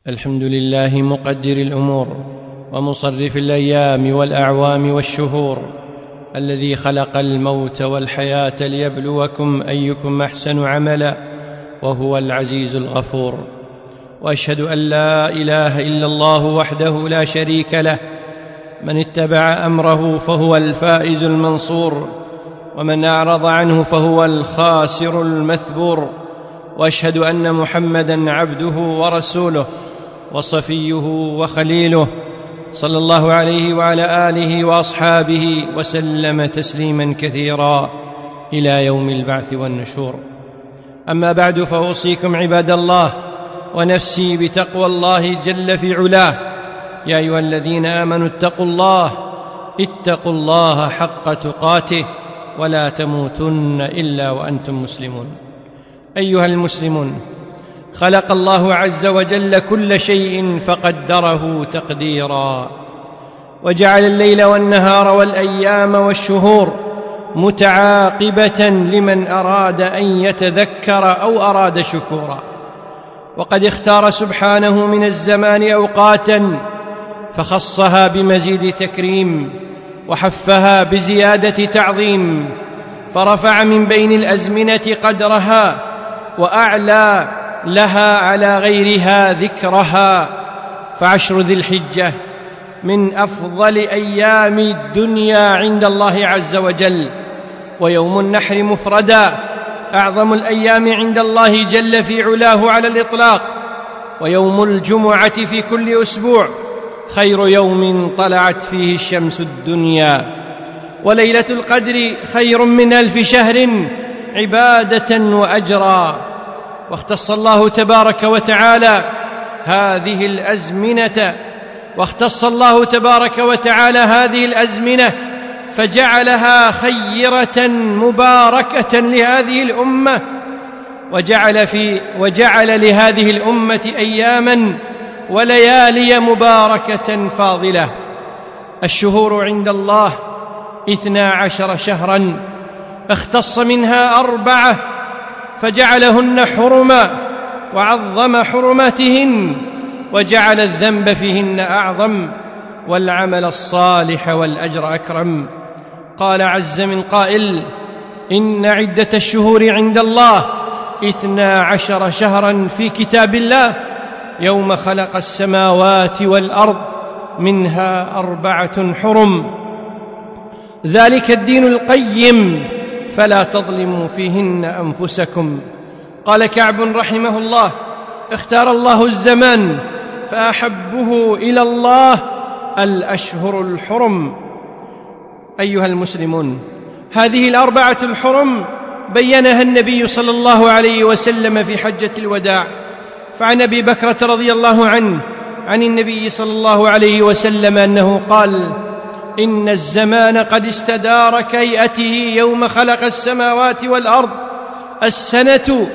الحمد لله مقدر الأمور ومصرف الأيام والأعوام والشهور، الذي خلق الموت والحياة ليبلوكم أيكم أحسن عملا، وهو العزيز الغفور. وأشهد أن لا إله إلا الله وحده لا شريك له، من اتبع أمره فهو الفائز المنصور، ومن أعرض عنه فهو الخاسر المثبور. وأشهد أن محمدًا عبده ورسوله وصفيه وخليله، صلى الله عليه وعلى آله وأصحابه وسلم تسليماً كثيراً إلى يوم البعث والنشور. أما بعد، فأوصيكم عباد الله ونفسي بتقوى الله جل في علاه. يا أيها الذين آمنوا اتقوا الله حق تقاته ولا تموتن إلا وأنتم مسلمون. أيها المسلمون، خلق الله عز وجل كل شيء فقدره تقديرا، وجعل الليل والنهار والأيام والشهور متعاقبة لمن أراد أن يتذكر أو أراد شكورا. وقد اختار سبحانه من الزمان أوقاتا فخصها بمزيد تكريم، وحفها بزيادة تعظيم، فرفع من بين الأزمنة قدرها وأعلى لها على غيرها ذكرها. فعشر ذي الحجة من أفضل أيام الدنيا عند الله عز وجل، ويوم النحر مفردا أعظم الأيام عند الله جل في علاه على الإطلاق، ويوم الجمعة في كل أسبوع خير يوم طلعت فيه الشمس الدنيا، وليلة القدر خير من 1000 شهر عبادة وأجرا. واختص الله تبارك وتعالى هذه الأزمنة فجعلها خيرة مباركة لهذه الأمة، وجعل لهذه الأمة أياماً وليالي مباركة فاضلة. الشهور عند الله 12 شهراً، اختص منها 4 فجعلهن حرما وعظم حرماتهن، وجعل الذنب فيهن أعظم والعمل الصالح والأجر أكرم. قال عز من قائل: إن عدة الشهور عند الله 12 شهرا في كتاب الله يوم خلق السماوات والأرض منها 4 حرم، ذلك الدين القيم فلا تظلموا فيهن أنفسكم. قال كعب رحمه الله: اختار الله الزمان فأحبه إلى الله الأشهر الحرم. أيها المسلمون، هذه 4 الحرم بيّنها النبي صلى الله عليه وسلم في حجة الوداع. فعن أبي بكرة رضي الله عنه عن النبي صلى الله عليه وسلم أنه قال: إن الزمان قد استدار كهيئته يوم خلق السماوات والأرض، السنة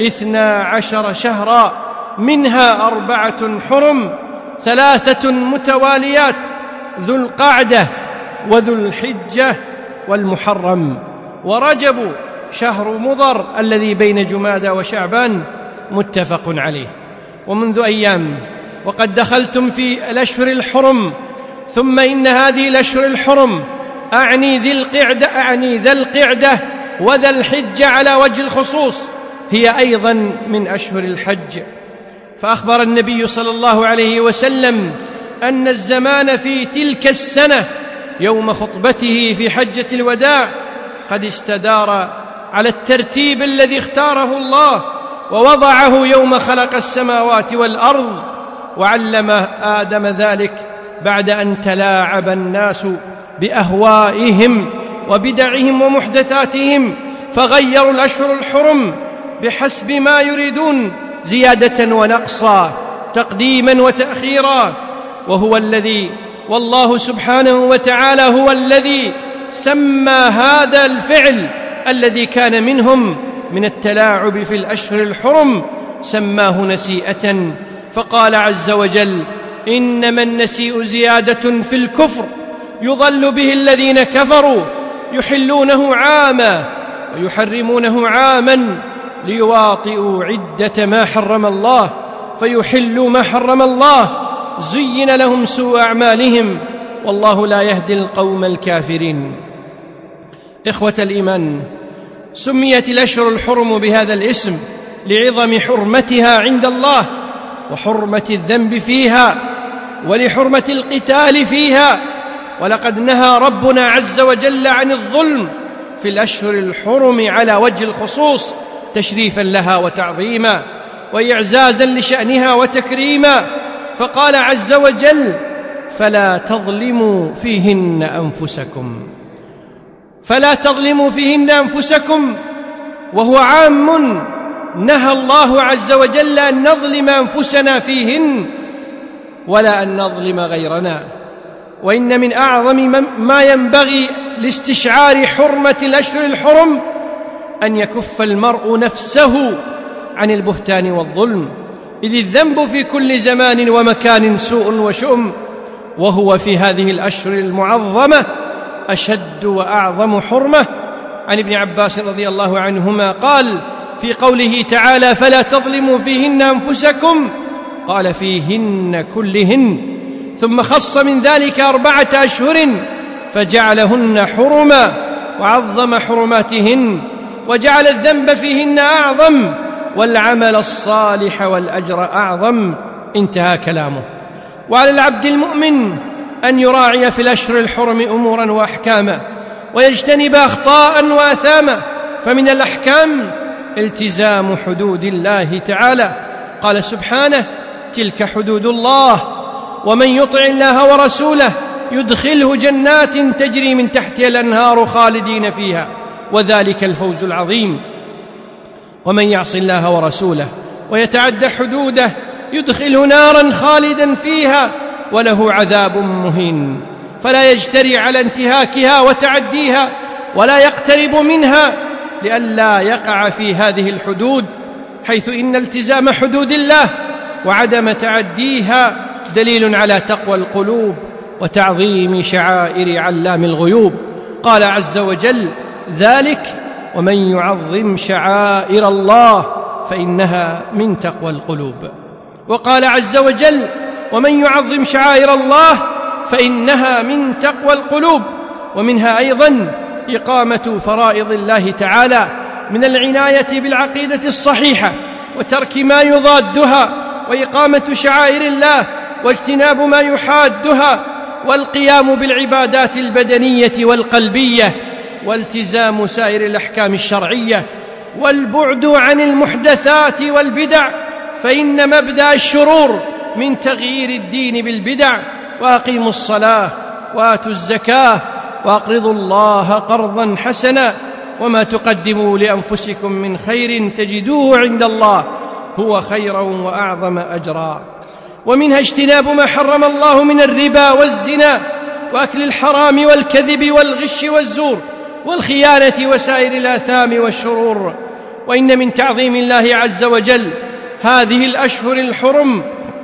12 شهرا، منها 4 حرم، 3 متواليات، ذو القعدة وذو الحجة والمحرم، ورجب شهر مضر الذي بين جمادى وشعبان، متفق عليه. ومنذ أيام وقد دخلتم في الأشهر الحرم، ثم إن هذه الأشهر الحرم أعني ذا القعدة وذا الحجة على وجه الخصوص، هي أيضا من أشهر الحج. فأخبر النبي صلى الله عليه وسلم أن الزمان في تلك السنة يوم خطبته في حجة الوداع قد استدار على الترتيب الذي اختاره الله ووضعه يوم خلق السماوات والأرض، وعلم آدم ذلك بعد أن تلاعب الناس بأهوائهم وبدعهم ومحدثاتهم، فغيروا الأشهر الحرم بحسب ما يريدون، زيادة ونقصا، تقديما وتأخيرا. والله سبحانه وتعالى هو الذي سمى هذا الفعل الذي كان منهم من التلاعب في الأشهر الحرم، سماه نسيئة. فقال عز وجل: إنما النسيء زيادة في الكفر يضل به الذين كفروا يحلونه عاما ويحرمونه عاما ليواطئوا عدة ما حرم الله فيحلوا ما حرم الله زين لهم سوء أعمالهم والله لا يهدي القوم الكافرين. إخوة الإيمان، سميت الأشهر الحرم بهذا الاسم لعظم حرمتها عند الله وحرمة الذنب فيها ولحرمة القتال فيها، ولقد نهى ربنا عز وجل عن الظلم في الأشهر الحرم على وجه الخصوص تشريفا لها وتعظيما وإعزازا لشأنها وتكريما، فقال عز وجل: فلا تظلموا فيهن أنفسكم. فلا تظلموا فيهن أنفسكم، وهو عام، نهى الله عز وجل أن نظلم أنفسنا فيهن ولا أن نظلم غيرنا. وإن من أعظم ما ينبغي لاستشعار حرمة الأشهر الحرم أن يكف المرء نفسه عن البهتان والظلم، إذ الذنب في كل زمان ومكان سوء وشؤم، وهو في هذه الأشهر المعظمة أشد وأعظم حرمة. عن ابن عباس رضي الله عنهما قال في قوله تعالى: فلا تظلموا فيهن أنفسكم، قال: فيهن كلهن، ثم خص من ذلك 4 أشهر فجعلهن حرما وعظم حرماتهن، وجعل الذنب فيهن أعظم والعمل الصالح والأجر أعظم. انتهى كلامه. وعلى العبد المؤمن أن يراعي في الأشهر الحرم أمورا وأحكاما ويجتنب أخطاء وآثاما، فمن الأحكام التزام حدود الله تعالى. قال سبحانه: تلك حدود الله ومن يطع الله ورسوله يدخله جنات تجري من تحتها الأنهار خالدين فيها وذلك الفوز العظيم. ومن يعص الله ورسوله ويتعد حدوده يدخله نارا خالدا فيها وله عذاب مهين. فلا يجترئ على انتهاكها وتعديها ولا يقترب منها لئلا يقع في هذه الحدود، حيث إن التزام حدود الله وعدم تعديها دليل على تقوى القلوب وتعظيم شعائر علام الغيوب. قال عز وجل: ذلك ومن يعظم شعائر الله فإنها من تقوى القلوب. وقال عز وجل: ومن يعظم شعائر الله فإنها من تقوى القلوب. ومنها أيضا إقامة فرائض الله تعالى من العناية بالعقيدة الصحيحة وترك ما يضادها، وإقامة شعائر الله واجتناب ما يحادها، والقيام بالعبادات البدنية والقلبية، والتزام سائر الأحكام الشرعية، والبعد عن المحدثات والبدع، فإن مبدأ الشرور من تغيير الدين بالبدع. وأقيموا الصلاة وآتوا الزكاة وأقرضوا الله قرضا حسنا وما تقدموا لأنفسكم من خير تجدوه عند الله هو خيرا وأعظم أجرا. ومنها اجتناب ما حرم الله من الربا والزنا وأكل الحرام والكذب والغش والزور والخيانة وسائر الآثام والشرور. وإن من تعظيم الله عز وجل هذه الأشهر الحرم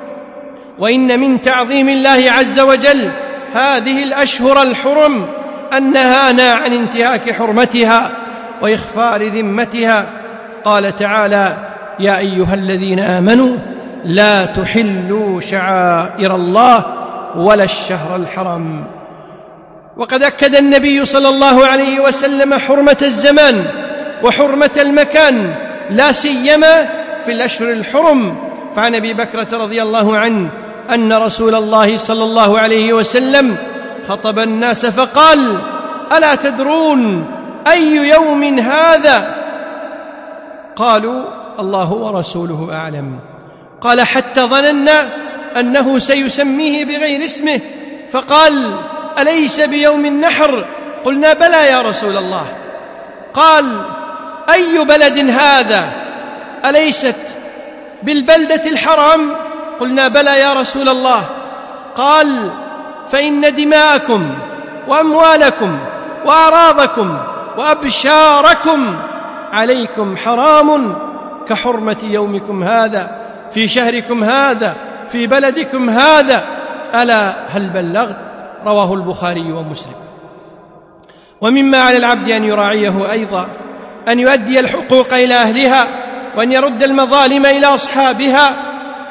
أن نهانا عن انتهاك حرمتها وإخفار ذمتها. قال تعالى: يا أيها الذين آمنوا لا تحلوا شعائر الله ولا الشهر الحرام. وقد أكد النبي صلى الله عليه وسلم حرمة الزمان وحرمة المكان، لا سيما في الأشهر الحرم. فعن أبي بكرة رضي الله عنه أن رسول الله صلى الله عليه وسلم خطب الناس فقال: ألا تدرون أي يوم هذا؟ قالوا: الله ورسوله أعلم. قال: حتى ظننا أنه سيسميه بغير اسمه، فقال: أليس بيوم النحر؟ قلنا: بلى يا رسول الله. قال: أي بلد هذا؟ أليست بالبلدة الحرام؟ قلنا: بلى يا رسول الله. قال: فإن دماءكم وأموالكم وأعراضكم وأبشاركم عليكم حرام كحرمة يومكم هذا في شهركم هذا في بلدكم هذا. ألا هل بلغت؟ رواه البخاري ومسلم. ومما على العبد أن يراعيه أيضا أن يؤدي الحقوق إلى أهلها، وأن يرد المظالم إلى أصحابها،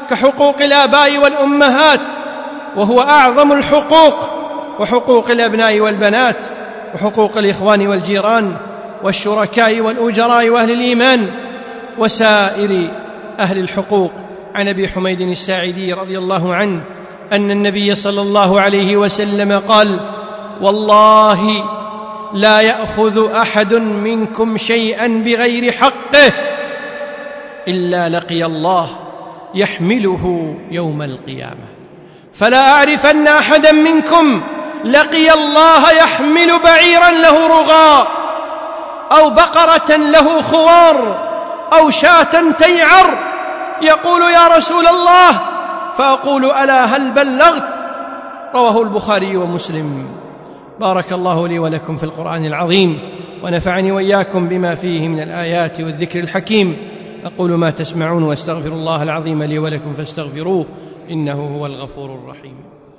كحقوق الآباء والأمهات، وهو أعظم الحقوق، وحقوق الأبناء والبنات، وحقوق الإخوان والجيران والشركاء والأجراء وأهل الإيمان وسائر أهل الحقوق. عن أبي حميد الساعدي رضي الله عنه أن النبي صلى الله عليه وسلم قال: والله لا يأخذ أحد منكم شيئا بغير حقه إلا لقي الله يحمله يوم القيامة. فلا أعرفن أحدا منكم لقي الله يحمل بعيرا له رغاء، أو بقرة له خوار، أو شاة تيعر، يقول: يا رسول الله، فأقول: ألا هل بلغت؟ رواه البخاري ومسلم. بارك الله لي ولكم في القرآن العظيم، ونفعني وإياكم بما فيه من الآيات والذكر الحكيم. أقول ما تسمعون، واستغفر الله العظيم لي ولكم فاستغفروه، إنه هو الغفور الرحيم.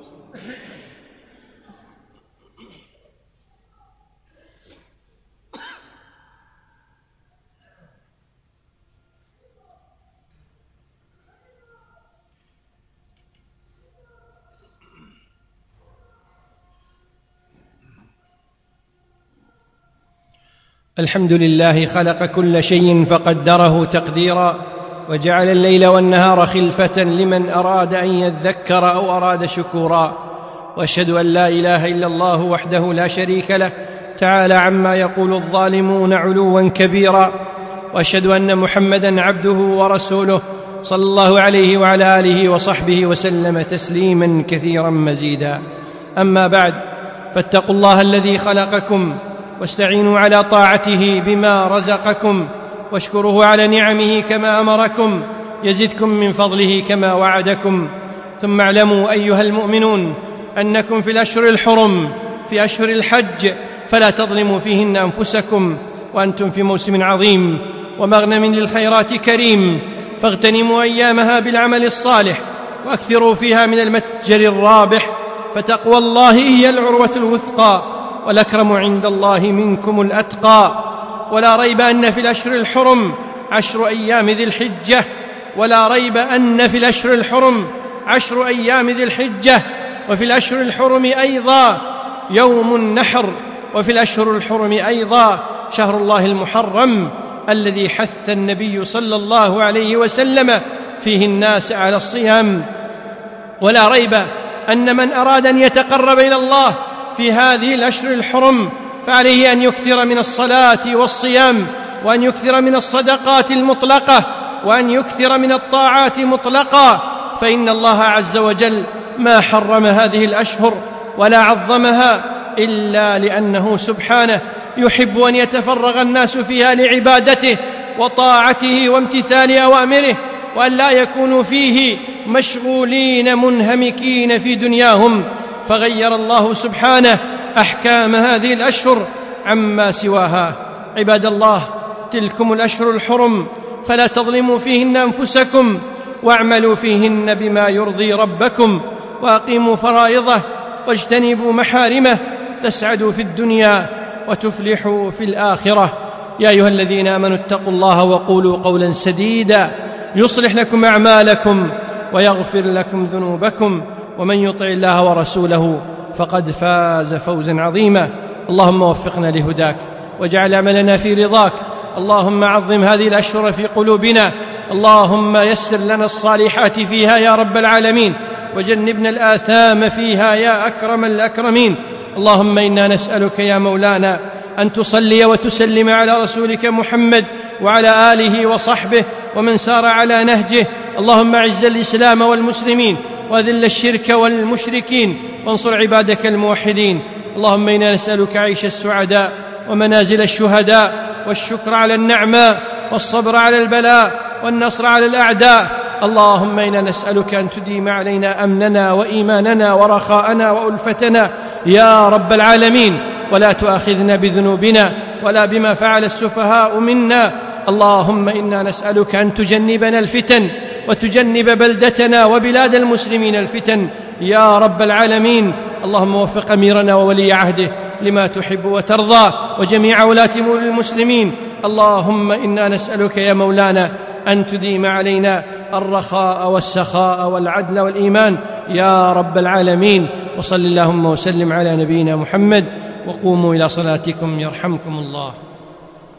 الحمد لله خلق كل شيء فقدره تقديرا، وجعل الليل والنهار خلفة لمن أراد أن يذكر أو أراد شكورا. وأشهد أن لا إله إلا الله وحده لا شريك له تعالى عما يقول الظالمون علوا كبيرا. وأشهد أن محمدًا عبده ورسوله صلى الله عليه وعلى آله وصحبه وسلم تسليما كثيرا مزيدا. أما بعد، فاتقوا الله الذي خلقكم، واستعينوا على طاعته بما رزقكم، واشكروه على نعمه كما أمركم، يزدكم من فضله كما وعدكم. ثم اعلموا أيها المؤمنون أنكم في الأشهر الحرم، في أشهر الحج، فلا تظلموا فيهن أنفسكم، وأنتم في موسم عظيم ومغنم للخيرات كريم، فاغتنموا أيامها بالعمل الصالح، وأكثروا فيها من المتجر الرابح، فتقوى الله هي العروة الوثقى، والأكرم عند الله منكم الأتقى. ولا ريب أن في الأشهر الحرم 10 أيام ذي الحجة، ولا ريب أن في الأشهر الحرم 10 أيام ذي الحجة، وفي الأشهر الحرم أيضا يوم النحر، وفي الأشهر الحرم أيضا شهر الله المحرم الذي حث النبي صلى الله عليه وسلم فيه الناس على الصيام. ولا ريب أن من أراد أن يتقرب إلى الله في هذه الأشهر الحرم فعليه أن يكثر من الصلاة والصيام، وأن يكثر من الصدقات المطلقة، وأن يكثر من الطاعات مطلقا، فإن الله عز وجل ما حرم هذه الأشهر ولا عظمها إلا لأنه سبحانه يحب أن يتفرغ الناس فيها لعبادته وطاعته وامتثال أوامره، وأن لا يكونوا فيه مشغولين منهمكين في دنياهم. فغير الله سبحانه أحكام هذه الأشهر عما سواها. عباد الله، تلكم الأشهر الحرم، فلا تظلموا فيهن أنفسكم، واعملوا فيهن بما يرضي ربكم، وأقيموا فرائضه، واجتنبوا محارمه، تسعدوا في الدنيا وتفلحوا في الآخرة. يا أيها الذين آمنوا اتقوا الله وقولوا قولا سديدا يصلح لكم أعمالكم ويغفر لكم ذنوبكم، ومن يطع الله ورسوله فقد فاز فوزا عظيما. اللهم وفقنا لهداك، واجعل عملنا في رضاك. اللهم عظم هذه الأشهر في قلوبنا، اللهم يسر لنا الصالحات فيها يا رب العالمين، وجنبنا الآثام فيها يا أكرم الأكرمين. اللهم إنا نسألك يا مولانا أن تصلي وتسلم على رسولك محمد وعلى آله وصحبه ومن سار على نهجه. اللهم أعز الإسلام والمسلمين، وأذل الشرك والمشركين، وانصر عبادك الموحدين. اللهم إنا نسألك عيش السعداء، ومنازل الشهداء، والشكر على النعماء، والصبر على البلاء، والنصر على الأعداء. اللهم إنا نسألك أن تديم علينا أمننا وإيماننا ورخاءنا وألفتنا يا رب العالمين، ولا تؤاخذنا بذنوبنا ولا بما فعل السفهاء منا. اللهم إنا نسألك أن تجنبنا الفتن، وتجنب بلدتنا وبلاد المسلمين الفتن يا رب العالمين. اللهم وفق أميرنا وولي عهده لما تحب وترضى، وجميع ولاة أمور المسلمين. اللهم إنا نسألك يا مولانا أن تديم علينا الرخاء والسخاء والعدل والإيمان يا رب العالمين. وصل اللهم وسلم على نبينا محمد، وقوموا إلى صلاتكم يرحمكم الله.